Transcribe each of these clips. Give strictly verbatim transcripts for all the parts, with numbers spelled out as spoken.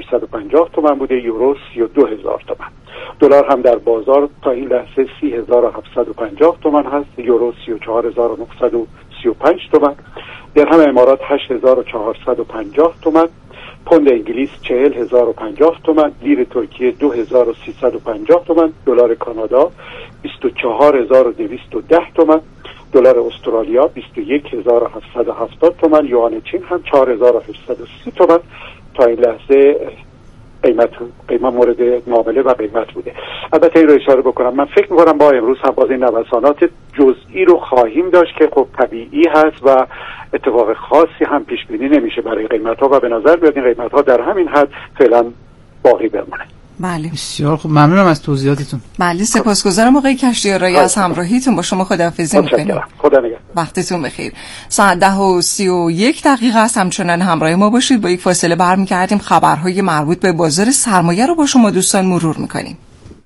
ششصد و پنجاه تومان بوده، یورو سی و دو هزار تومان. دلار هم در بازار تا این لحظه سی هزار و هفتصد و پنجاه تومان هست، یورو سی و چهار هزار و نهصد و سی و پنج تومان، درهم امارات هشت هزار و چهارصد و پنجاه تومان، پوند انگلیس چهل هزار و پنجاه تومان، لیر ترکیه دو هزار و سیصد و پنجاه تومان، دلار کانادا بیست و چهار هزار و دویست و ده تومان، دلار استرالیا بیست و یک هزار و هفتصد و هفتاد تومان، یوان چین هم چهار هزار و هشتصد و سی تومان. تا این لحظه قیمت قیمت مورد معامله و قیمت بوده. البته این رو اشاره بکنم، من فکر می‌کنم با امروز هم باز این نوسانات جزئی رو خواهیم داشت که خب طبیعی هست و اتفاق خاصی هم پیش بینی نمیشه برای قیمت‌ها و به نظر میاد این قیمت‌ها در همین حد فعلا باقی بمونه. بله بسیار خوب، ممنونم از توضیحاتتون. بله سپاسگزارم آقای کشتیارایی از همراهیتون با شما. خداحافظی می‌کنیم. خدا نگهدار. وقتتون بخیر. ساعت ده و سی و یک دقیقه است. همچنان همراه ما باشید. با یک فاصله برمیگردیم خبرهای مربوط به بازار سرمایه رو با شما دوستان مرور می‌کنیم.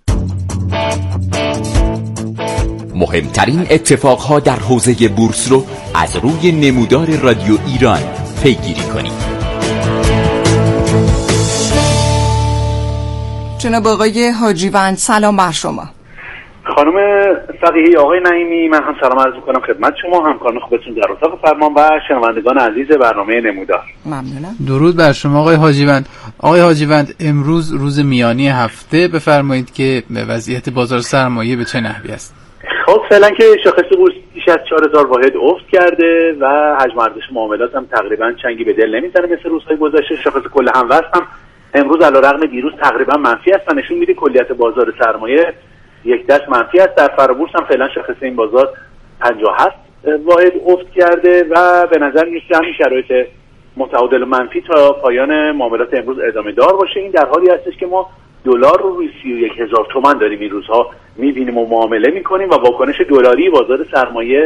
مهمترین اتفاقها در حوزه بورس رو از روی نمودار رادیو ایران پیگیری کنید. جناب آقای حاجیوند سلام بر شما. خانم فقیهی، آقای نعیمی، من هم سلام عرض می‌کنم خدمت شما، همکاران خوبتون در اتاق فرمان و شنوندگان عزیز برنامه نمودار. ممنونم. درود بر شما آقای حاجیوند. آقای حاجیوند امروز روز میانی هفته، بفرمایید که وضعیت بازار سرمایه به چه نحوی است؟ خب فعلا که شاخص بورس بیش از چهار هزار واحد افت کرده و حجم ارزش معاملات هم تقریبا چنگی به دل نمیزنه مثل روزهای گذشته. شاخص کل هموزن هم امروز علیرغم دیروز تقریبا منفی است و نشون میده کلیت بازار سرمایه یک دست منفی است. در فرابورس هم فعلا شاخص این بازار پنجاه و هفت واحد افت کرده و به نظر میاد همین شرایط متعادل منفی تا پایان معاملات امروز ادامه دار باشه. این در حالی هستش که ما دلار رو روی سی و یک هزار تومان داریم این روزها میبینیم و معامله میکنیم و واکنش دلاری بازار سرمایه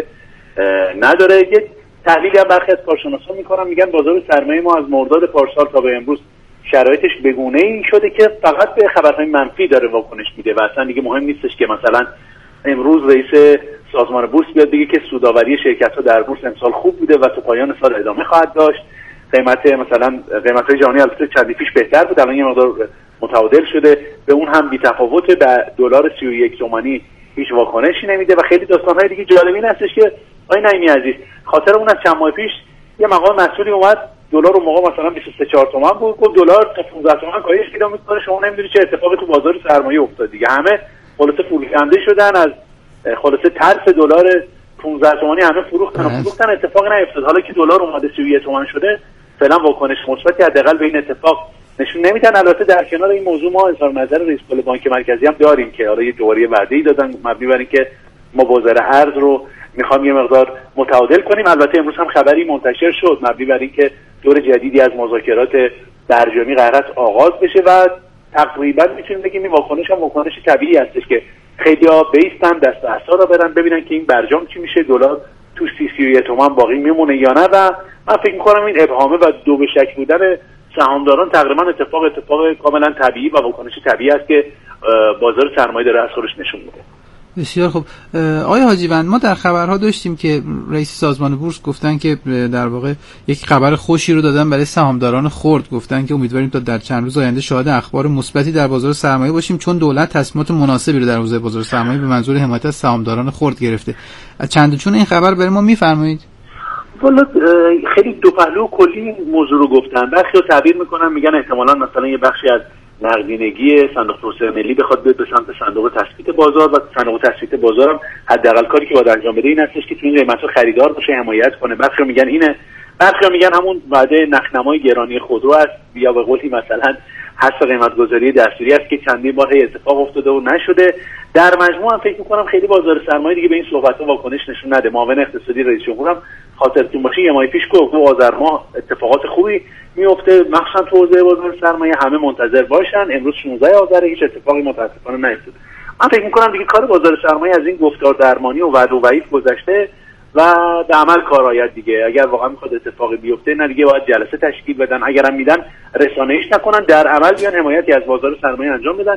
نداره. یک تحلیلی هم برخی از کارشناسان میکنن، میگن بازار سرمایه ما از مرداد پارسال تا به امروز شرایطش بگونه این شده که فقط به خبرهای منفی داره واکنش میده و اصلا دیگه مهم نیستش که مثلا امروز رئیس سازمان بورس بیاد بگه که سودآوری شرکت‌ها در بورس امسال خوب بوده و تا پایان سال ادامه خواهد داشت. قیمت مثلا قیمت‌های جهانی البته چندی پیش بهتر بود، الان یه مقدار متعادل شده، به اون هم بی‌تفاوت به دلار سی و یک تومانی هیچ واکنشی نمیده و خیلی داستان‌های دیگه جالبی هستش که آقای نعیمی عزیز خاطر اون از چند ماه پیش یه مقام مسئولی اومد دلار رو موقع مثلا بیست و سه چهار تومان بود، گفت دلار تا پانزده تومان کاهش پیدا می‌کنه، شما نمی‌دونید چه اتفاقی تو بازار سرمایه افتاد دیگه. همه خلاصه فروشنده شدن، از خلاصه ترس دلار پانزده تومانی همه فروختن و فروختن، اتفاقی نیفتاد. حالا که دلار اومده سی و یک تومان شده فعلا واکنش مثبتی حداقل به این اتفاق نشون نمیدن. البته در کنار این موضوع ما اظهار نظر رئیس کل بانک مرکزی هم داریم که آره یه دوباره وعده‌ای دادن مبنی بر اینکه مبادره ارز رو میخوام یه مقدار متعادل کنیم. البته امروز هم خبری منتشر شد مبنی بر اینکه دور جدیدی از مذاکرات برجامی قرار است آغاز بشه و تقریبا میتونیم بگیم این واکنش هم واکنش طبیعی هستش که خیلی‌ها بیستن دست عصا را برن ببینن که این برجام چی میشه، دلار تو سی و یک تومان باقی میمونه یا نه. و من فکر می‌کنم این ابهامه و دو به شک بودن سهامداران تقریبا اتفاق اتفاق کاملا طبیعی و واکنش طبیعی است که بازار سرمایه داره از خودش نشون میده. بسیار خوب. آقای حاجیوند، ما در خبرها داشتیم که رئیس سازمان بورس گفتن که در واقع یک خبر خوشی رو دادن برای سهامداران خرد، گفتن که امیدواریم تا در چند روز آینده شاهد اخبار مثبتی در بازار سرمایه باشیم چون دولت تصمیمات مناسبی رو در حوزه بازار سرمایه به منظور حمایت از سهامداران خرد گرفته. چند چون این خبر برای ما میفرمایید؟ والا خیلی دو پهلو کلی موضوع رو گفتن. برخی رو تعبیر میکنن میگن احتمالاً مثلا یه بخشی از نقدینگی صندوق توسعه ملی بخواد بیاد به سمت صندوق تثبیت بازار و صندوق تثبیت بازار هم حداقل کاری که باید انجام بده این هستش که تو این قیمت‌ها خریدار باشه، حمایت کنه. برخی میگن اینه، برخی میگن همون وعده نخنمای گرانی خودرو است یا به قولی مثلا حذف قیمت‌گذاری دستوری است که چندین بار اتفاق افتاده و نشده. در مجموع هم فکر می‌کنم خیلی بازار سرمایه دیگه به این صحبت‌ها واکنش نشون نده. معاون اقتصادی رئیس جمهور هم خاطرتون باشه یه ماه پیش گفت تو آذر ماه اتفاقات خوبی میفته مخصوصا تو حوزه بازار سرمایه، همه منتظر باشن. امروز شانزده آذر هیچ اتفاقی متأسفانه نیفتاد. من فکر می‌کنم دیگه کار بازار سرمایه از این گفتار درمانی و وعده و وعید گذشته و به عمل کار آید دیگه. اگر واقعا میخواد اتفاقی بیفته نه دیگه باید جلسه تشکیل بدن، اگرم میدن رسانه‌ایش نکنن، در عمل بیان حمایتی از بازار سرمایه انجام بدن.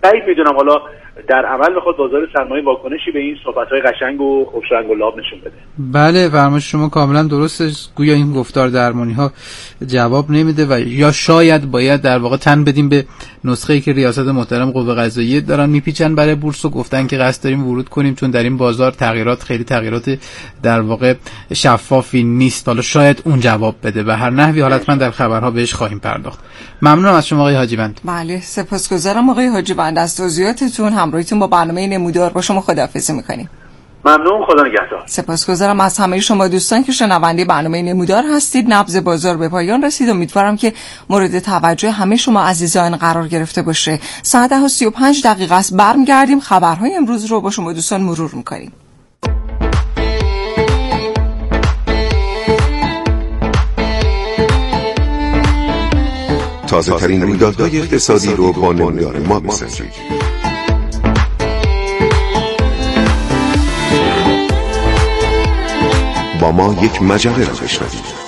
بعید میدونم حالا در عمل بخواد بازار سرمایه واکنشی به این صحبت‌های قشنگ و خوش رنگ و لاب نشون بده. بله فرمایش شما کاملا درسته. گویا این گفتار درمانی‌ها جواب نمیده و یا شاید باید در واقع تن بدیم به نسخه‌ای که ریاست محترم قوه قضاییه دارن میپیچن برای بورس و گفتن که قصد داریم ورود کنیم چون در این بازار تغییرات خیلی تغییرات در واقع شفافی نیست. حالا شاید اون جواب بده. به هر نحوی حالتاً در خبرها بهش خواهیم پرداخت. ممنونم از شما آقای حاجیوند. بله سپاسگزارم آقای حاجیوند از توضیحاتتون. همراهیتون با برنامه نمودار با شما خداحافظی می‌کنیم. ممنون، خدا نگهدار. سپاسگزارم از همه شما دوستان که شنونده برنامه نمودار هستید. نبض بازار به پایان رسید. امیدوارم که مورد توجه همه شما عزیزان قرار گرفته باشه. ساعت ده و سی و پنج دقیقه است. برمیگردیم خبرهای امروز رو با شما دوستان مرور می‌کنیم. تازه ترین رویدادهای اقتصادی رو با نمودار ما بسنجید. با ما یک مجله را بشنوید.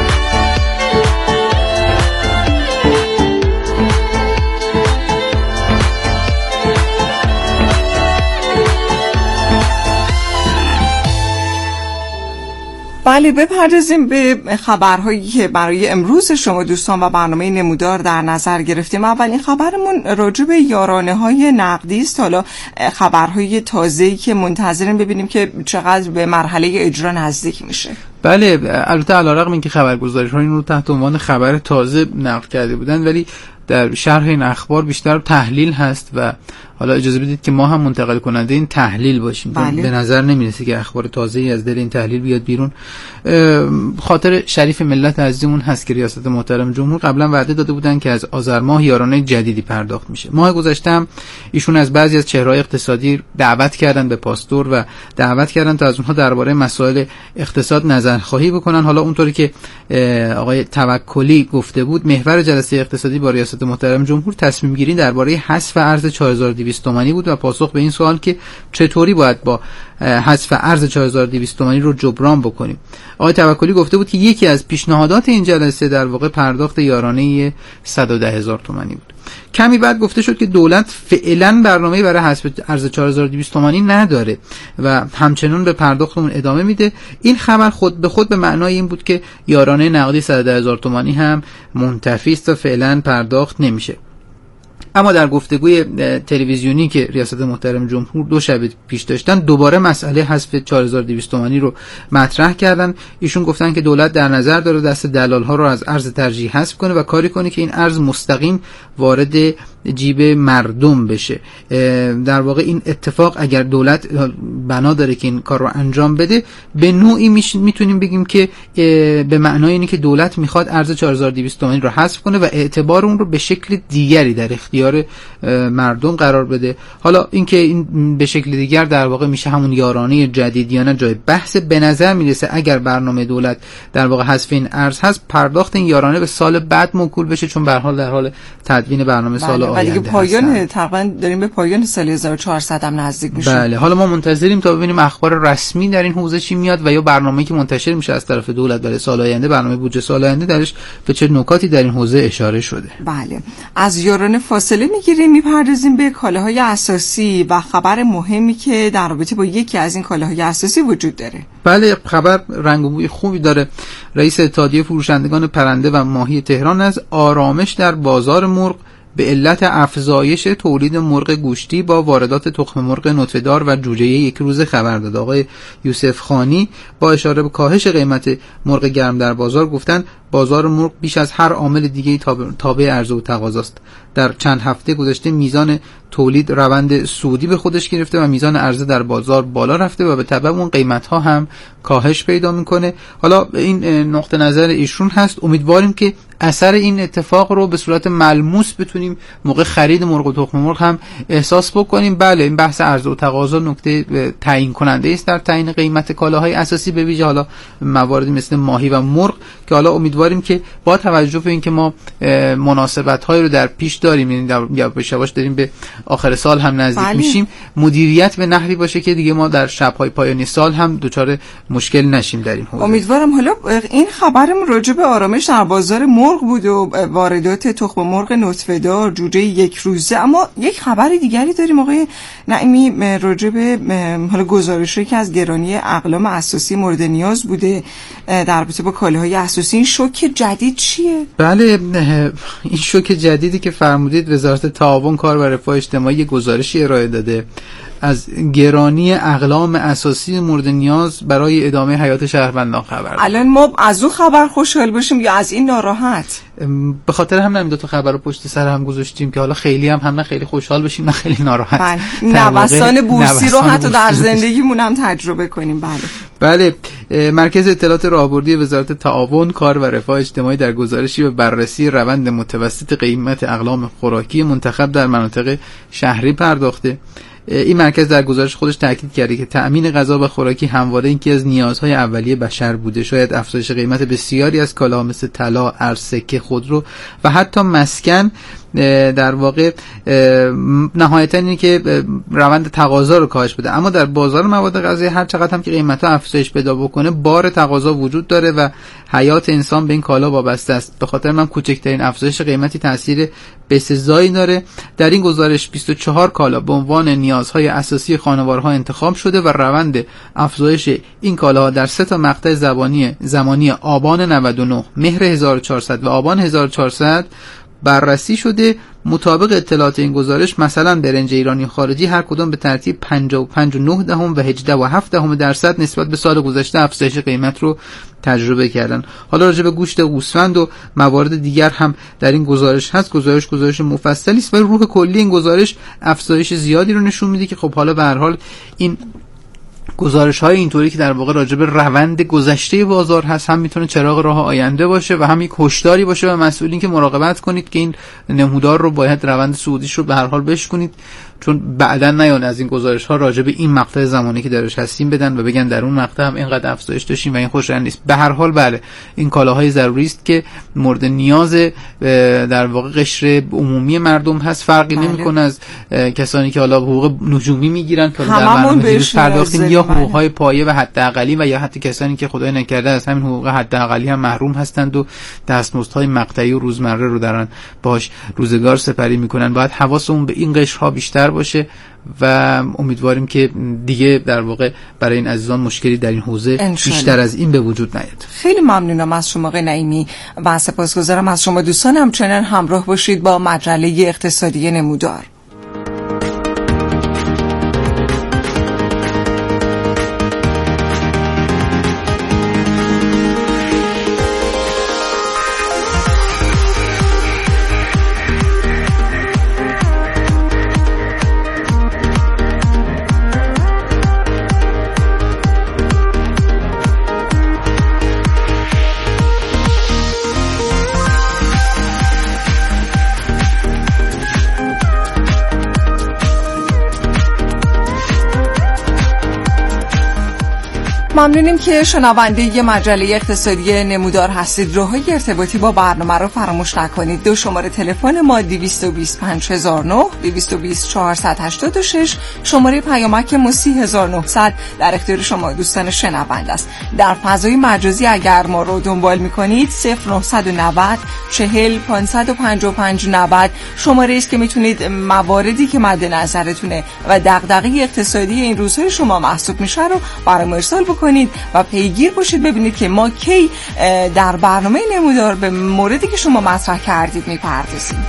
بله بپردازیم به خبرهایی که برای امروز شما دوستان و برنامه نمودار در نظر گرفتیم. اولین خبرمون راجع به یارانه‌های نقدی است. حالا خبرهای تازه‌ای که منتظریم ببینیم که چقدر به مرحله اجرا نزدیک میشه. بله البته علیرغم اینکه خبرگزاری‌ها این رو تحت عنوان خبر تازه نقل کرده بودن ولی در شرح این اخبار بیشتر تحلیل هست و حالا اجازه بدید که ما هم منتقل کننده این تحلیل باشیم. بله. به نظر نمیرسه که اخبار تازه‌ای از دل این تحلیل بیاد بیرون. خاطر شریف ملت عزیزمون هست که ریاست محترم جمهور قبلا وعده داده بودن که از آذر ماه یارانه جدیدی پرداخت میشه. ماه گذشته هم ایشون از بعضی از چهره‌های اقتصادی دعوت کردن به پاستور و دعوت کردن تا از اونها درباره مسائل اقتصاد نظرخواهی بکنن. حالا اونطوری که آقای توکلی گفته بود محور جلسه اقتصادی با ریاست محترم جمهور تصمیم گیری درباره حذف ارز چهار هزار و دویست تومانی بود و پاسخ به این سوال که چطوری باید با حذف ارز چهار هزار و دویست تومانی رو جبران بکنیم. آقای توکلی گفته بود که یکی از پیشنهادات این جلسه در واقع پرداخت یارانه صد و ده هزار تومانی بود. کمی بعد گفته شد که دولت فعلا برنامه‌ای برای حذف ارز چهار هزار و دویست تومانی نداره و همچنان به پرداخت اون ادامه میده. این خبر خود به خود به معنای این بود که یارانه نقدی صد و ده هزار تومانی هم منتفی است و فعلا پرداخت نمیشه. اما در گفتگوی تلویزیونی که ریاست محترم جمهور دو شب پیش داشتن دوباره مسئله حذف چهار هزار و دویست تومانی رو مطرح کردن. ایشون گفتن که دولت در نظر داره دست دلال‌ها رو از ارز ترجیح حذف کنه و کاری کنه که این ارز مستقیم وارد جیب مردم بشه. در واقع این اتفاق اگر دولت بنا داره که این کار رو انجام بده به نوعی میتونیم بگیم که به معنای اینه که دولت میخواد ارز چهار هزار و دویست تومانی رو حذف کنه و اعتبار اون رو به شکل دیگری در اختیار مردم قرار بده. حالا اینکه این به شکل دیگر در واقع میشه همون یارانه جدید یا نه جای بحث. به نظر میرسه اگر برنامه دولت در واقع حذف این ارز هست پرداخت این یارانه به سال بعد موکول بشه چون به هر حال در حال تدوین برنامه سال آینده ولی پایان تقریبا داریم به پایان سال هزار و چهارصد هم نزدیک میشیم. بله حالا ما منتظریم تا ببینیم اخبار رسمی در این حوزه چی میاد و یا برنامه‌ای که منتشر میشه از طرف دولت برای سال آینده برنامه بودجه سال آینده درش به چه نکاتی در این حوزه اشاره شده. بله از یارانه فاصله میگیریم میپردازیم به کالاهای اساسی و خبر مهمی که در رابطه با یکی از این کالاهای اساسی وجود داره. بله خبر رنگ و بوی خوبی داره. رئیس اتحادیه فروشندگان پرنده و ماهی تهران از آرامش در بازار مرغ به علت افزایش تولید مرغ گوشتی با واردات تخم مرغ نطفه‌دار و جوجه یک روزه خبر داد. آقای یوسف خانی با اشاره به کاهش قیمت مرغ گرم در بازار گفتند بازار مرغ بیش از هر عامل دیگه‌ای تابع عرضه و تقاضاست. در چند هفته گذشته میزان تولید روند صعودی به خودش گرفته و میزان عرضه در بازار بالا رفته و به تبع اون قیمت‌ها هم کاهش پیدا می‌کنه. حالا این نقطه نظر ایشون هست. امیدواریم که اثر این اتفاق رو به صورت ملموس بتونیم موقع خرید مرغ و تخم مرغ هم احساس بکنیم. بله این بحث عرضه و تقاضا نکته تعیین کننده است در تعیین قیمت کالاهای اساسی به ویژه حالا مواردی مثل ماهی و مرغ که حالا امیدواریم که با توجه به اینکه ما مناسبت‌های رو در پیش داریم یعنی یا به شواش داریم به آخر سال هم نزدیک بله. میشیم مدیریت به نحوی باشه که دیگه ما در شب‌های پایانی سال هم دچار مشکل نشیم در این حوزه. امیدوارم. حالا این خبرم راجع به آرامش در بازار مرغ مرغ بود و واردات تخم مرغ نطفه دار، جوجه یک روزه. اما یک خبر دیگری داریم آقای نعیمی راجع به حالا گزارشی که از گرانی اقلام اساسی مورد نیاز بوده در رابطه با کالاهای اساسی. این شوک جدید چیه؟ بله، این شوک جدیدی که فرمودید وزارت تعاون، کار و رفاه اجتماعی گزارشی ارائه داده از گرانی اقلام اساسی مورد نیاز برای ادامه حیات شهروندان خبر. الان ما از اون خبر خوشحال باشیم یا از این ناراحت؟ به خاطر هم همین دو تا خبر رو پشت سر هم گذاشتیم که حالا خیلی هم هم نه خیلی خوشحال بشیم نه خیلی ناراحت. بله. نوسان بورسی رو حتی در زندگیمون هم تجربه کنیم. بله. بله، مرکز اطلاعات راهبردی وزارت تعاون، کار و رفاه اجتماعی در گزارشی به بررسی روند متوسط قیمت اقلام خوراکی منتخب در مناطق شهری پرداخته. این مرکز در گزارش خودش تاکید کرده که تأمین غذا و خوراکی همواره یکی از نیازهای اولیه بشر بوده. شاید افزایش قیمت بسیاری از کالاها مثل طلا، ارز، سکه، خودرو و حتی مسکن در واقع نهایتا اینه که روند تقاضا رو کاهش بده. اما در بازار مواد غذایی هر چقدر هم که قیمت‌ها افزایش پیدا بکنه، بار تقاضا وجود داره و حیات انسان به این کالا وابسته است. به خاطر من کوچکترین افزایش قیمتی تاثیر بسزایی داره. در این گزارش بیست و چهار کالا به عنوان نیازهای اساسی خانوارها انتخاب شده و روند افزایش این کالاها در سه تا مقطع زمانی زمانی آبان نود و نه، مهر هزار و چهارصد و آبان هزار و چهارصد بررسی شده. مطابق اطلاعات این گزارش مثلا برنج ایرانی خارجی هر کدام به ترتیب پنجاه و پنج و نه دهم و هجده و هفت دهم درصد نسبت به سال گذشته افزایش قیمت رو تجربه کردن. حالا راجع به گوشت گوسفند و موارد دیگر هم در این گزارش هست. گزارش گزارش مفصلی است ولی روح کلی این گزارش افزایش زیادی رو نشون میده که خب حالا به هر حال این گزارش های اینطوری که در واقع راجع به روند گذشته بازار هست هم میتونه چراغ راه آینده باشه و هم یک هشداری باشه و مسئولین که مراقبت کنید که این نمودار رو باید روند صعودیش رو به هر حال بشکنید، چون بعداً نیان از این گزارش ها راجع به این مقطع زمانی که درش هستیم بدن و بگن در اون مقطع هم اینقدر افزایش داشتیم و این خوشایند نیست. به هر حال بله، این کالاهای ضروری است که مورد نیاز در واقع قشر عمومی مردم هست. فرقی بله. نمیکنه از کسانی که حالا حقوق نجومی میگیرن که در برنامه دیروز پرداختیم یا حقوق‌های پایه و حداقلی و یا حتی کسانی که خدای نکرده از همین حقوق حداقلی هم محروم هستند و دستمزدهای مقطعی و روزمره رو دارن باش روزگار سپری میکنن. باید حواسمون به این قشرها بیشتر باشه و امیدواریم که دیگه در واقع برای این عزیزان مشکلی در این حوزه بیشتر از این به وجود نیاد. خیلی ممنونم از شما آقای نعیمی و سپاسگزارم از شما دوستان. همچنان همراه باشید با مجله اقتصادی نمودار. ممنونیم که شنونده مجله اقتصادی نمودار هستید. راههای ارتباطی با برنامه رو فراموش نکنید. دو شماره تلفن ما دویست و بیست پنج هزار و نه، دویست و بیست چهارصد و هشتاد و شش، شماره پیامک ما سی هزار و نهصد در اختیار شما دوستان شنونده است. در فضای مجازی اگر ما رو دنبال میکنید صفر نه نه صفر چهل پانصد و پنجاه و پنج نود شماره است که میتونید مواردی که مد نظرتونه و دغدغه اقتصادی این روزهای شما محسوب میشه رو برای ما ارسال بکنید و پیگیر باشید ببینید که ما کی در برنامه نمودار به موردی که شما مطرح کردید میپردازیم.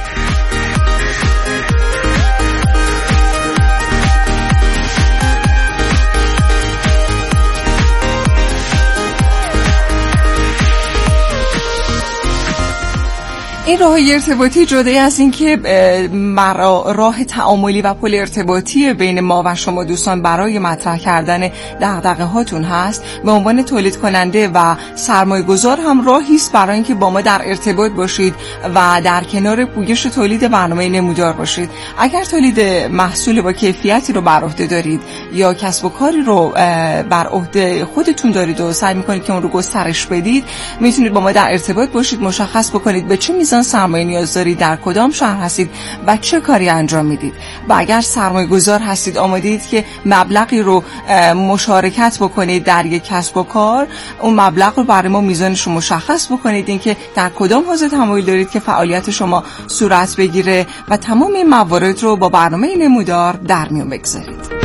این راه ارتباطی جدا از این که راه تعاملی و پل ارتباطی بین ما و شما دوستان برای مطرح کردن دغدغه هاتون هست، به عنوان تولید کننده و سرمایه گذار هم راهی است برای اینکه با ما در ارتباط باشید و در کنار پویش تولید برنامه نمودار باشید. اگر تولید محصول با کیفیتی رو بر عهده دارید یا کسب و کاری رو بر عهده خودتون دارید و سعی می‌کنید که اون رو گسترش بدید، میتونید با ما در ارتباط باشید، مشخص بکنید به چه میزان بیمارستان سرمایه نیاز دارید، در کدام شهر هستید و چه کاری انجام میدید. و اگر سرمایه گذار هستید آمادید که مبلغی رو مشارکت بکنید در یک کسب و کار، اون مبلغ رو برای ما میزانش رو مشخص بکنید، اینکه در کدام حوزه تمایل دارید که فعالیت شما صورت بگیره و تمام این موارد رو با برنامه نمودار در میون بگذارید.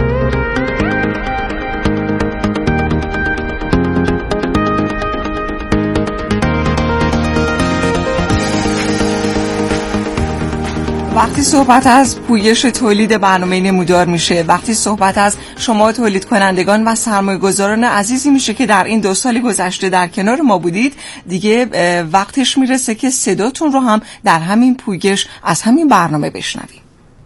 وقتی صحبت از پویش تولید برنامه نمودار میشه، وقتی صحبت از شما تولید کنندگان و سرمایه گذاران عزیزی میشه که در این دو سال گذشته در کنار ما بودید، دیگه وقتش میرسه که صداتون رو هم در همین پویش از همین برنامه بشنویم.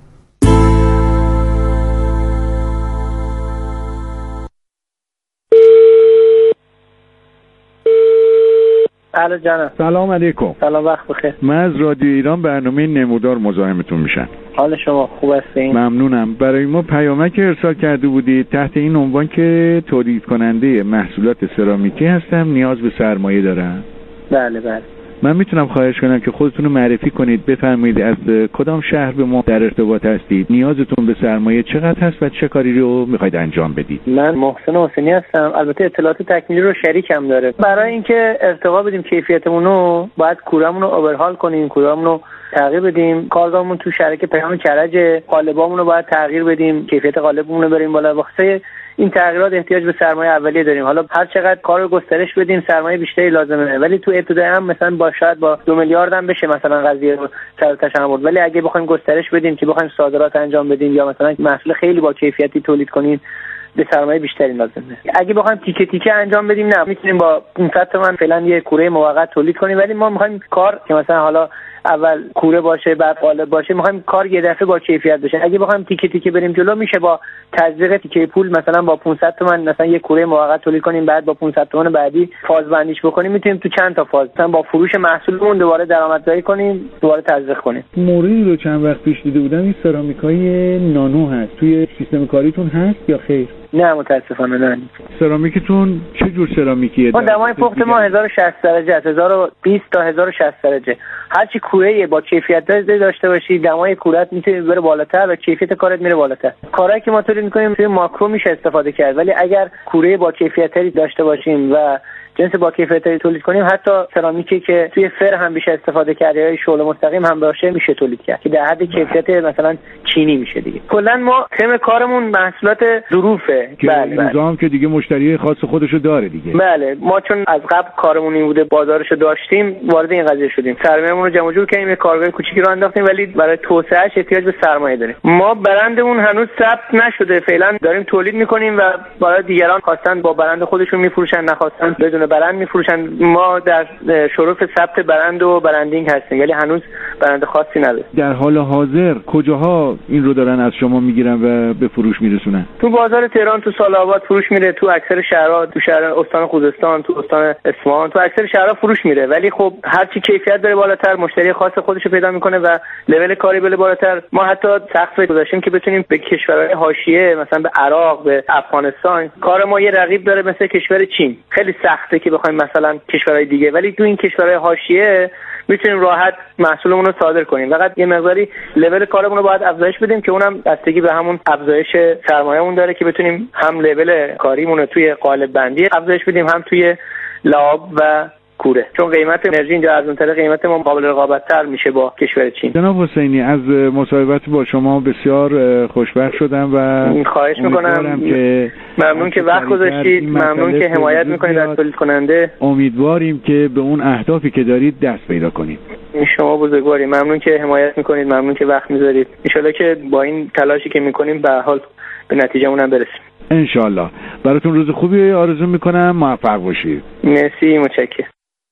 الو جانم. سلام علیکم. سلام، وقت بخیر. من از رادیو ایران برنامه نمودار مزاحمتون میشم. حال شما خوب هستین؟ ممنونم. برای ما پیامک ارسال کرده بودید تحت این عنوان که تولید کننده محصولات سرامیکی هستم، نیاز به سرمایه دارم. بله بله. من میتونم خواهش کنم که خودتون رو معرفی کنید، بفرمایید از کدام شهر به ما در ارتباط هستید، نیازتون به سرمایه چقدر هست و چه کاری رو میخواید انجام بدید. من محسن حسینی هستم. البته اطلاعات تکمیلی رو شریکم داره. برای اینکه ارتقا بدیم کیفیتمون رو، باید کورمون رو اوورهال کنیم، کورمون رو تغییر بدیم. کارگاهمون تو شرکت پیام کرج، قالبامون رو باید تغییر بدیم، کیفیت قالبمون رو بریم بالا. واسه این تغییرات احتیاج به سرمایه اولیه داریم. حالا هر چقدر کار رو گسترش بدیم سرمایه بیشتری لازمه، ولی تو ابتدای هم مثلا با شاید با دو میلیارد هم بشه مثلا قضیه رو سر تشن برد. ولی اگه بخوایم گسترش بدیم که بخوایم صادرات انجام بدیم یا مثلا محصول خیلی با کیفیتی تولید کنیم، به سرمایه بیشتری لازمه. اگه بخوایم تیکه تیکه انجام بدیم نه، میتونیم با پانصد تومن فعلا یه کوره موقت تولید کنیم، ولی ما میخوایم کار که مثلا حالا اول کوره باشه بعد قالب باشه، میخوایم کار یه دفعه با کیفیت بشه. اگه بخوایم تیکه تیکه بریم جلو، میشه با تزریق تیکه پول مثلا با پانصد تومن مثلا یه کوره موقت تولید کنیم، بعد با پانصد تومن بعدی فاز بندیش بکنیم، میتونیم تو چند تا فاز مثلا با فروش محصولمون دوباره درآمدزایی کنیم، دوباره تزریق کنیم. موردی رو چند وقت پیش دیده بودم، این سرامیکای نانو هست، توی سیستم کاریتون هست یا خیر؟ نه متاسفانه نه. سرامیکتون چه جور سرامیکیه؟ ما دمای پخت ما هزار و شصت درجه است، هزار و بیست تا هزار و شصت درجه. هر چی کوره با کیفیت داشته باشی، دمای کورت میتونه بره بالاتر و کیفیت کارت میره بالاتر. کارهایی که ما تولید می‌کنیم توی ماکرو میشه استفاده کرد، ولی اگر کوره با کیفیتی داشته باشیم و جنس با کیفیتی تولید کنیم، حتی سرامیکی که توی فر هم میشه استفاده کرد یا شعله مستقیم هم باشه میشه تولید کرد که در حد کیفیت مثلا چینی میشه دیگه. کلا ما تم کارمون محصولات ظروفه. بله بله. که دیگه مشتری خاص خودشو داره دیگه. بله، ما چون از قبل کارمون این بوده، بازارشو داشتیم، وارد این قضیه شدیم. سرمایه‌مون رو جمع جور کردیم، یه کارگاه کوچیکی رو انداختیم، ولی برای توسعه‌اش احتیاج به سرمایه داریم. ما برندمون هنوز ثبت نشده، فعلا داریم تولید می‌کنیم و برای دیگران خواستن با برند خودشون می‌فروشن، نخواستن بدون برند می‌فروشن. ما در شرف ثبت برند و برندینگ هستیم، ولی هنوز برند خاصی نداره. در حال حاضر کجاها این رو دارن از شما میگیرن و به فروش میرسونن؟ تو بازار تهران، تو سال‌آباد فروش میره، تو اکثر شهرها، تو شهر استان خوزستان، تو استان اصفهان، تو اکثر شهرها فروش میره. ولی خب هر چی کیفیت بره بالاتر، مشتری خاص خودش رو پیدا میکنه و لول کاری بره بالاتر. ما حتی سقف گذاشتیم که بتونیم به کشورهای حاشیه، مثلا به عراق، به افغانستان، کار ما یه رقیب داره مثل کشور چین. خیلی سخته که بخوایم مثلا کشورهای دیگه، ولی تو این کشورهای حاشیه میتونیم راحت محصولمون رو صادر کنیم. فقط یه مقداری لول کارمون رو باید افزایش بدیم که اونم بستگی به همون افزایش سرمایه‌مون داره که بتونیم هم لول کاریمون رو توی قالب بندی افزایش بدیم، هم توی لعاب و کوره، چون قیمت انرژی اینجا ارزان‌تره، قیمت ما قابل رقابت‌تر میشه با کشور چین. جناب حسینی، از مصاحبت با شما بسیار خوشبخت شدم و خواهش میکنم که ممنون که وقت گذاشتید، ممنون که حمایت میکنید از تولید کننده. امیدواریم که به اون اهدافی که دارید دست پیدا کنید. شما بزرگواری، ممنون که حمایت میکنید، ممنون که وقت میذارید. ان شاءالله که با این تلاشی که میکنیم به حال به نتیجه‌مون هم برسیم. ان شاءالله. براتون روز خوبی آرزو میکنم، موفق باشید. مرسی، متشکرم.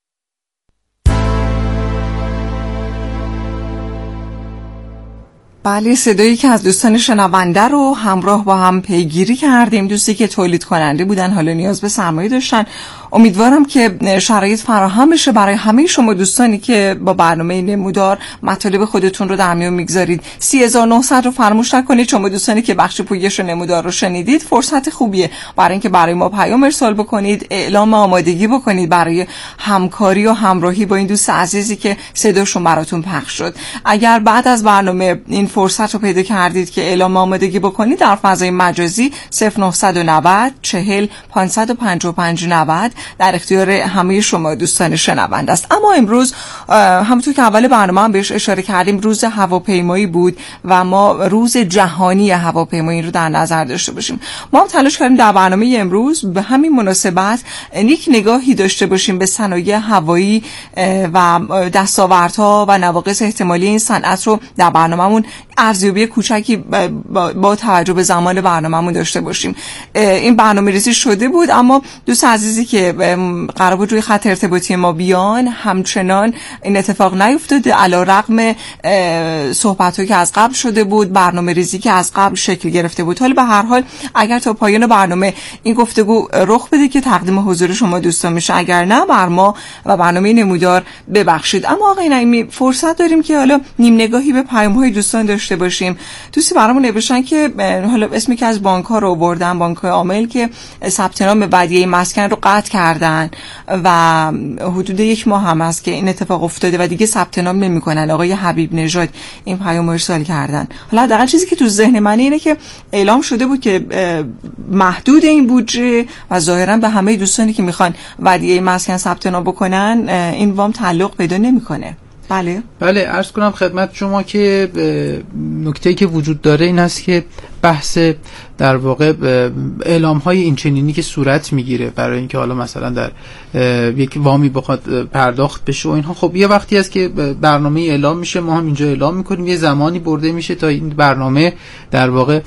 بله، صدایی که از دوستان شنونده رو همراه با هم پیگیری کردیم. دوستی که تولید کننده بودن، حالا نیاز به سرمایه داشتن، امیدوارم که شرایط فراهم بشه برای همه شما دوستانی که با برنامه نمودار مطالب خودتون رو در میون میگذارید. سی هزار و نهصد رو فراموش نکنید. شما دوستانی که بخش پویش نمودار رو شنیدید، فرصت خوبیه برای اینکه برای ما پیام ارسال بکنید، اعلام آمادگی بکنید برای همکاری و همراهی با این دوست عزیزی که صداشون براتون پخش شد. اگر بعد از برنامه این فرصت رو پیدا کردید که اعلام آمادگی بکنید، در فضای مجازی صفر نه نه صفر چهل پانصد و پنجاه و پنج نود در اختیار همه شما دوستان شنونده است. اما امروز همونطور که اول برنامه هم بهش اشاره کردیم، روز هواپیمایی بود و ما روز جهانی هواپیمایی رو در نظر داشته باشیم. ما هم تلاش کردیم در برنامه امروز به همین مناسبت یک نگاهی داشته باشیم به صنایع هوایی و دستاوردها و نواقص احتمالی این صنعت رو در برنامه‌مون ارزیابی کوچکی با توجه به زمان برنامه‌مون داشته باشیم. این برنامه‌ریزی شده بود، اما دوست عزیزی که قرار بود روی خط ارتباطی ما بیان همچنان این اتفاق نیفتاده، علی‌رغم صحبت‌هایی که از قبل شده بود، برنامه‌ریزی که از قبل شکل گرفته بود. حالا به هر حال اگر تا پایان برنامه این گفتگو رخ بده که تقدیم حضور شما دوستان میشه، اگر نه بر ما و برنامه نمودار ببخشید. اما آقای نعیمی، فرصت داریم که حالا نیم نگاهی به پیام‌های دوستان داشته باشیم. دوستی برامون نوشتن که حالا اسمی که از بانک‌ها رو آوردن، بانک‌های عامل، که ثبت نام ودیعه مسکن رو قطع کردن و حدود یک ماه هم است که این اتفاق افتاده و دیگه ثبت نام نمی‌کنن. آقای حبیب نژاد این پیام ارسال کردن. حالا حداقل چیزی که تو ذهن من اینه که اعلام شده بود که محدود این بودجه و ظاهراً به همه دوستانی که میخوان ودیعه مسکن ثبت نام بکنن این وام تعلق پیدا نمی‌کنه. بله بله عرض کنم خدمت شما که نکته‌ای که وجود داره این است که بحث در واقع اعلام های این چنینی که صورت میگیره برای اینکه حالا مثلا در یک وامی بخواد پرداخت بشه و اینها، خب یه وقتی است که برنامه اعلام میشه، ما هم اینجا اعلام میکنیم، یه زمانی برده میشه تا این برنامه در واقع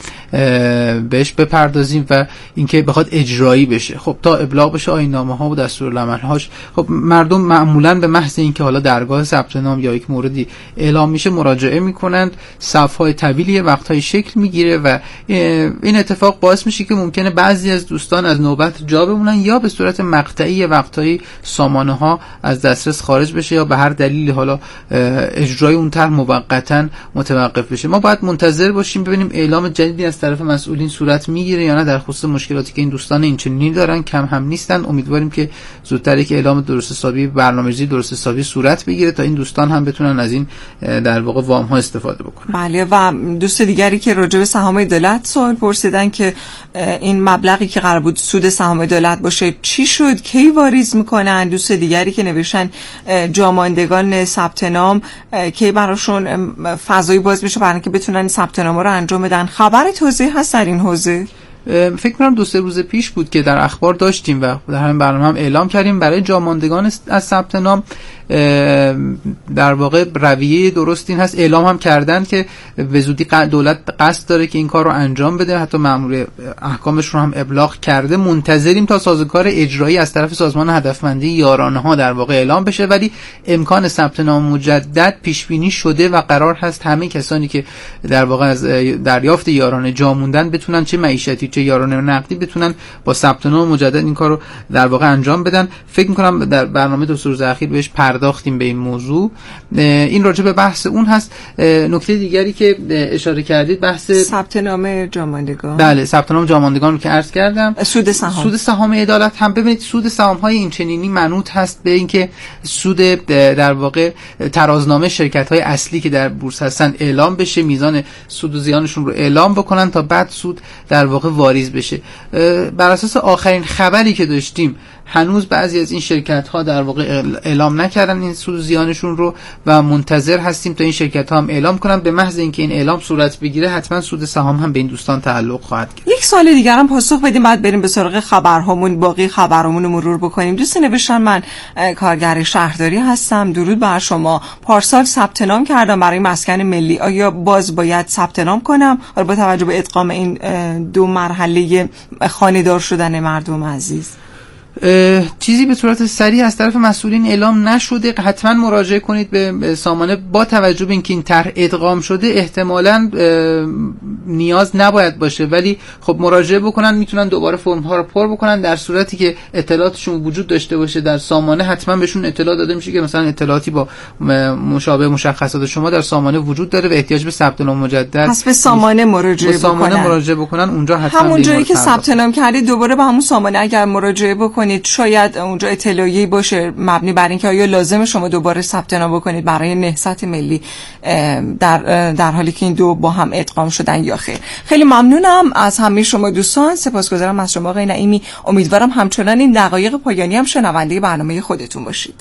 بهش بپردازیم و اینکه بخواد اجرایی بشه. خب تا ابلاغ بشه آیین‌نامه ها و دستورالعمل هاش، خب مردم معمولا به محض اینکه حالا درگاه ثبت نام یا یک موردی اعلام میشه مراجعه میکنند، صف‌های طویلی وقت‌های شکل میگیره و این اتفاق باعث میشه که ممکنه بعضی از دوستان از نوبت جا بمونن یا به صورت مقطعی وقتایی سامانه ها از دسترس خارج بشه یا به هر دلیلی حالا اجرای اون طرح موقتا متوقف بشه. ما باید منتظر باشیم ببینیم اعلام جدیدی از طرف مسئولین صورت میگیره یا نه در خصوص مشکلاتی که این دوستان این چنینی دارن. کم هم نیستن. امیدواریم که زودتر که اعلام درست حسابی، برنامه‌ریزی درست حسابی صورت بگیره تا این دوستان هم بتونن از این در واقع وام ها استفاده بکنن. بله. و دوست دیگری که راجع به سهام دولت سوال پرسیدن که این مبلغی که قرار بود سود سهام دولت باشه چی شد، کی واریز میکنن. دوست دیگری که نوشتن جاماندگان ثبت نام کی براشون فضایی باز میشه برای اینکه بتونن ثبت نام رو انجام بدن. خبر توضیح هست در این حوزه؟ فکر کنم دو سه روز پیش بود که در اخبار داشتیم و در همین برنامه هم اعلام کردیم برای جاماندگان از ثبت نام در واقع رویه درست این هست. اعلام هم کردن که به زودی دولت قصد داره که این کار رو انجام بده، حتی مأمور احکامش رو هم ابلاغ کرده. منتظریم تا سازوکار اجرایی از طرف سازمان هدفمندی یارانه ها در واقع اعلام بشه، ولی امکان ثبت نام مجدد پیش بینی شده و قرار هست همه کسانی که در واقع از دریافت یارانه جا موندن بتونن، چه معیشتی چه یارانه نقدی، بتونن با ثبت نام مجدد این کار رو در واقع انجام بدن. فکر می‌کنم در برنامه دو روز اخیر بهش پرداختیم به این موضوع. این راجع به بحث اون هست. نکته دیگری که اشاره کردید بحث ثبت نام جاماندگان. بله ثبت نام جاماندگان رو که عرض کردم. سود سهام سود سهام عدالت هم ببینید، سود سهام های این چنینی منوط هست به اینکه سود در واقع ترازنامه شرکت های اصلی که در بورس هستن اعلام بشه، میزان سود و زیانشون رو اعلام بکنن تا بعد سود در واقع واریز بشه. بر اساس آخرین خبری که داشتیم هنوز بعضی از این شرکت ها در واقع اعلام نکردن این سود و زیانشون رو و منتظر هستیم تا این شرکت ها هم اعلام کنن. به محض اینکه این اعلام صورت بگیره حتما سود سهام هم به این دوستان تعلق خواهد گرفت. یک سال دیگه هم پاسخ بدیم بعد بریم به سراغ خبرهامون، باقی خبرهامون رو مرور بکنیم. دوست نوشتن من کارگر شهرداری هستم، درود بر شما. پارسال ثبت نام کردم برای مسکن ملی، آیا باز باید ثبت نام کنم با توجه به ادغام این دو مرحله خانه‌دار شدن مردم عزیز؟ چیزی به صورت سریع از طرف مسئولین اعلام نشده. حتما مراجعه کنید به سامانه. با توجه به اینکه این طرح ادغام شده احتمالاً نیاز نباید باشه، ولی خب مراجعه بکنن، میتونن دوباره فرم ها رو پر بکنن. در صورتی که اطلاعاتشون وجود داشته باشه در سامانه حتما بهشون اطلاع داده میشه که مثلا اطلاعاتی با مشابه مشخصات شما در سامانه وجود داره و احتیاج به ثبت نام مجدد پس به سامانه مراجعه بکنن. سامانه مراجعه بکنن اونجا حتما همون جایی که ثبت نام کردید دوباره به همون سامانه اگر مراجعه بکنید شاید اونجا اطلاعیه‌ای باشه مبنی بر اینکه آیا لازم شما دوباره ثبت نام بکنید برای نهضت ملی در در حالی که این دو با هم ادغام شدن یا خیر. خیلی ممنونم از همه شما دوستان، سپاسگزارم از شما آقای نعیمی. امیدوارم همچنان این دقایق پایانی هم شنونده برنامه خودتون باشید.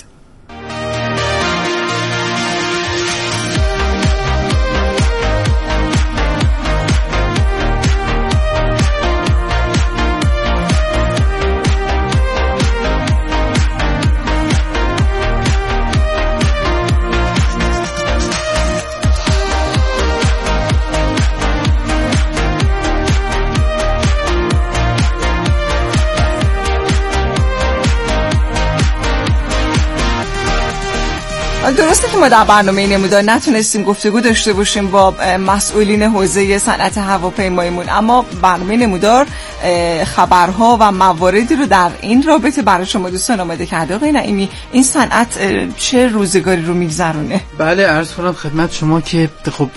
درسته که ما در برنامه نمودار نتونستیم گفتگو داشته باشیم با مسئولین حوزه صنعت هواپیماییمون، اما برنامه نمودار خبرها و مواردی رو در این رابطه برای شما دوستان آماده کرده. آقای نعیمی، این صنعت چه روزگاری رو میگذرونه؟ بله، عرض کنم خدمت شما که خب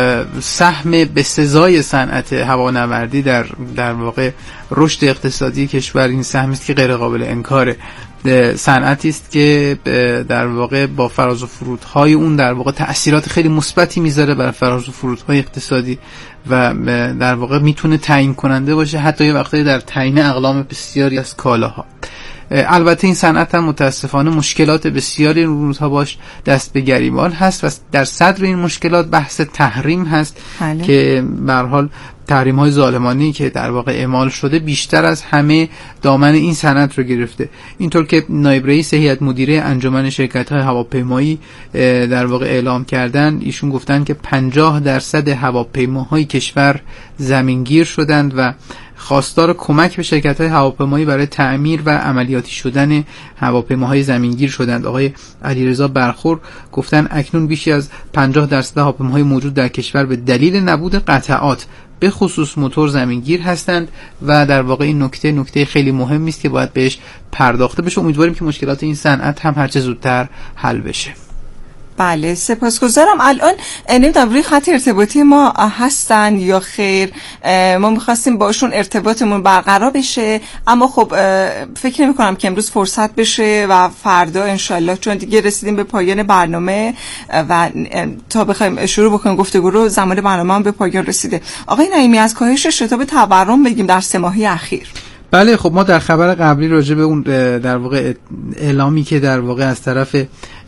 سهم به سزای صنعت هوانوردی در در واقع رشد اقتصادی کشور این سهمی است که غیر قابل انکاره. صنعتی است که در واقع با فراز و فرودهای اون در واقع تأثیرات خیلی مثبتی میذاره بر فراز و فرودهای اقتصادی و در واقع میتونه تعیین کننده باشه حتی یه وقتی در تعیین اقلام بسیاری از کالاها. البته این صنعت هم متاسفانه مشکلات بسیاری این روزها باش دست به گریبان هست و در صدر این مشکلات بحث تحریم هست حاله. که به هر حال تحریم های ظالمانی که در واقع اعمال شده بیشتر از همه دامن این صنعت رو گرفته. اینطور که نایب رئیس هیئت مدیره انجمن شرکت های هواپیمایی در واقع اعلام کردن، ایشون گفتن که پنجاه درصد هواپیماهای کشور زمینگیر شدند و خواستار کمک به شرکت‌های هواپیمایی برای تعمیر و عملیاتی شدن هواپیماهای زمینگیر شدند. آقای علیرضا برخور گفتن اکنون بیشتر از پنجاه درصد هواپیماهای موجود در کشور به دلیل نبود قطعات به خصوص موتور زمینگیر هستند و در واقع این نکته نکته خیلی مهمی است که باید بهش پرداخته بشه. امیدواریم که مشکلات این صنعت هم هرچه زودتر حل بشه. بله، سپاسگزارم. الان نمیدونم روی خط ارتباطی ما هستن یا خیر. ما میخواستیم باشون ارتباطمون برقرار بشه، اما خب فکر نمی کنم که امروز فرصت بشه و فردا انشالله، چون دیگه رسیدیم به پایان برنامه و تا بخوایم شروع بکنیم گفتگو رو زمان برنامه هم به پایان رسیده. آقای نعیمی، از کاهش شتاب تورم بگیم در سه ماهی اخیر. بله، خب ما در خبر قبلی راجع به اون در واقع اعلامی که در واقع از طرف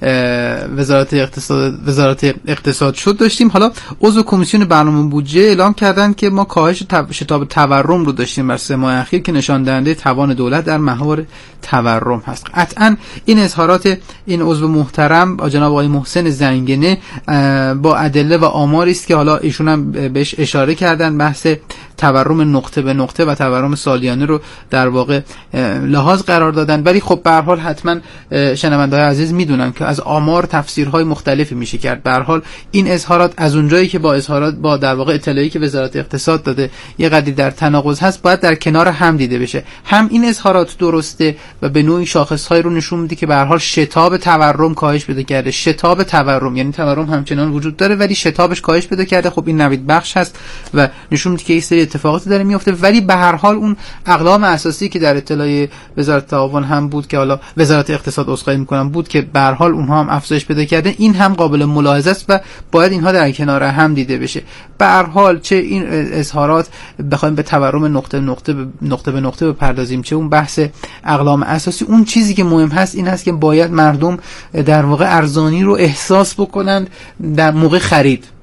وزارت اقتصاد وزارت اقتصاد شد داشتیم. حالا عضو کمیسیون برنامه بودجه اعلام کردن که ما کاهش شتاب تورم رو داشتیم در سه ماه اخیر که نشان دهنده توان دولت در مهار تورم هست. قطعا این اظهارات این عضو محترم جناب آقای محسن زنگنه با ادله و آماری است که حالا ایشون هم بهش اشاره کردن. بحث تورم نقطه به نقطه و تورم سالیانه رو در واقع لحاظ قرار دادن، ولی خب به هر حال حتما شنونده‌های عزیز میدونن که از آمار تفسیرهای مختلفی میشه کرد. به هر حال این اظهارات از اونجایی که با اظهارات با در واقع اطلاعی که وزارت اقتصاد داده یه قدری در تناقض هست، باید در کنار هم دیده بشه. هم این اظهارات درسته و به نوعی شاخص‌های رو نشون میده که به هر حال شتاب تورم کاهش پیدا کرده. شتاب تورم یعنی تورم همچنان وجود داره ولی شتابش کاهش پیدا کرده. خب این نوید بخش هست و نشون میده که این سری اتفاقاتی داره میفته، ولی به هر حال اون اقلام اساسی که در اطلاع وزارت تعاون هم بود که حالا وزارت اقتصاد عذرخواهی میکنم بود که به هر حال اونها هم افزایش پیدا کرده، این هم قابل ملاحظه است و باید اینها در کنار هم دیده بشه. به هر حال چه این اظهارات بخوایم به تورم نقطه نقطه به نقطه به نقطه بپردازیم، چه اون بحث اقلام اساسی، اون چیزی که مهم هست این هست که باید مردم در واقع ارزانی رو احساس بکنند در موقع خرید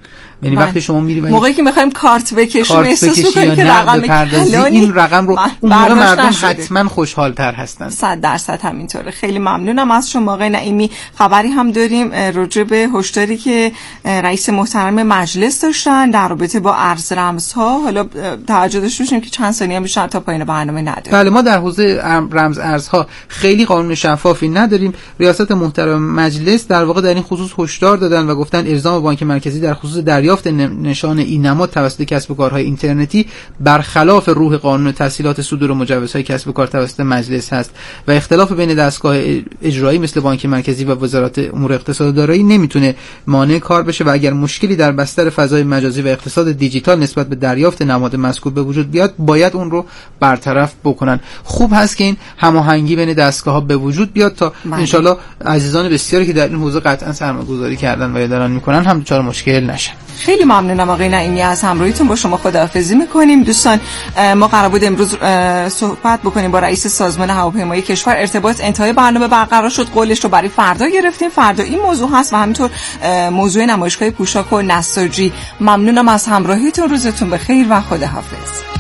یعنی وقتی شما میری موقعی که میخوایم کارت بکشیم احساس می‌کنیم که رقم کلانی این رقم رو اون موقع مردم حتما خوشحال‌تر هستن. صد درصد همینطوره. خیلی ممنونم از شما آقای نعیمی. خبری هم داریم راجع به هشداری که رئیس محترم مجلس داشتن در رابطه با ارز رمزها. حالا توجه داشته باشیم که چند ثانیه هم بیشتر تا پایان برنامه نداریم. بله، ما در حوزه رمز ارزها خیلی قانون شفافی نداریم. ریاست محترم مجلس در واقع در این خصوص هشدار دادن و گفتن الزام بانک مرکزی در خصوص دریافت نشان این نماد توسط کسب و کارهای اینترنتی برخلاف روح قانون تسهیلات صدور و مجوزهای کسب و کار توسط مجلس هست و اختلاف بین دستگاه اجرایی مثل بانک مرکزی و وزارت امور اقتصاد و دارایی نمیتونه مانع کار بشه و اگر مشکلی در بستر فضای مجازی و اقتصاد دیجیتال نسبت به دریافت نماد مذکور به وجود بیاد باید اون رو برطرف بکنن. خوب هست که این هماهنگی بین دستگاه‌ها به وجود بیاد تا ان شاءالله عزیزان بسیاری که در این حوزه قطعا سرمایه‌گذاری کردن و دارن میکنن هم دچار مشکل نشن. خیلی ممنونم آقای نعیمی از همراهیتون. با شما خداحافظی میکنیم. دوستان ما قرار بود امروز صحبت بکنیم با رئیس سازمان هواپیمایی کشور. ارتباط انتهای برنامه برقرار شد، قولش رو برای فردا گرفتیم. فردا این موضوع هست و همینطور موضوع نمایشگاه پوشاک و نساجی. ممنونم از همراهیتون. روزتون بخیر و خداحافظ.